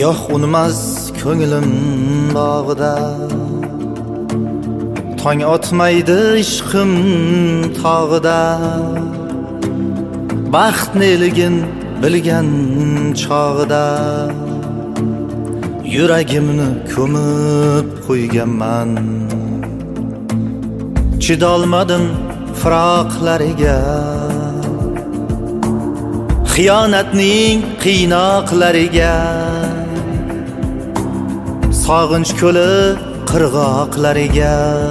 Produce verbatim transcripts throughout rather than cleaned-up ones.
Giyoh unmas ko'nglim bog'ida, tong otmaydi ishqim tog'ida. Baxt neligin bilgan chog'ida, yuragimni ko'mib qo'yganman. Chidolmadim firoqlariga, xiyonatning qiynoqlariga. Sog'inch ko'li qirg'oqlariga,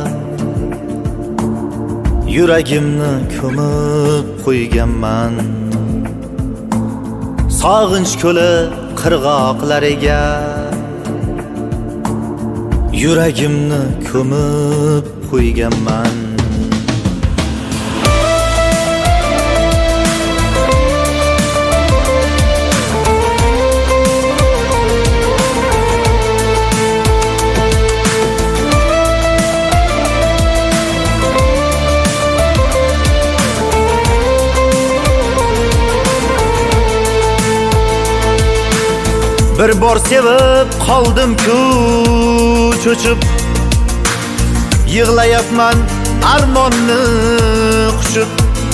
yuragimni ko'mib qo'yganman. Sog'inch ko'li qirg'oqlariga, yuragimni ko'mib qo'yganman. Bir bor sevib qoldim-ku cho'chib, yig'layapman armonni quchib.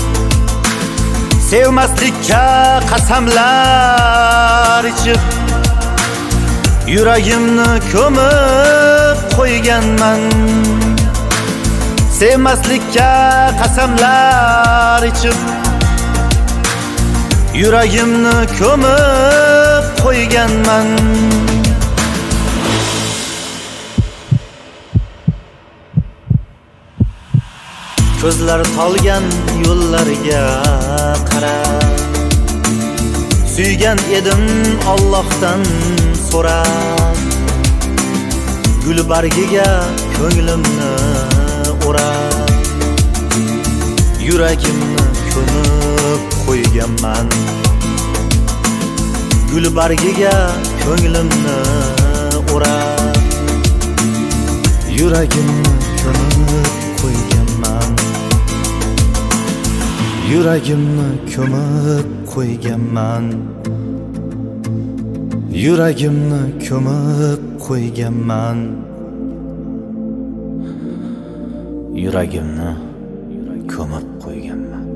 Sevmaslikka qasamlar ichib, yuragimni ko'mib qo'yganman. Sevmaslikka qasamlar ichib, yuragimni ko'mib qo'yganman. Ko'zlar tolgan yo'llariga qarab, suygan edim Allohdan so'rab. Gul bargiga ko'nglimni o'rab, yuragimni ko'mib qo'yganman. Gul bargiga ko'nglimni o'rab, yuragimni ko'mib qo'yganman. Yuragimni ko'mib qo'yganman. Yuragimni ko'mib qo'yganman. Yuragimni ko'mib qo'yganman.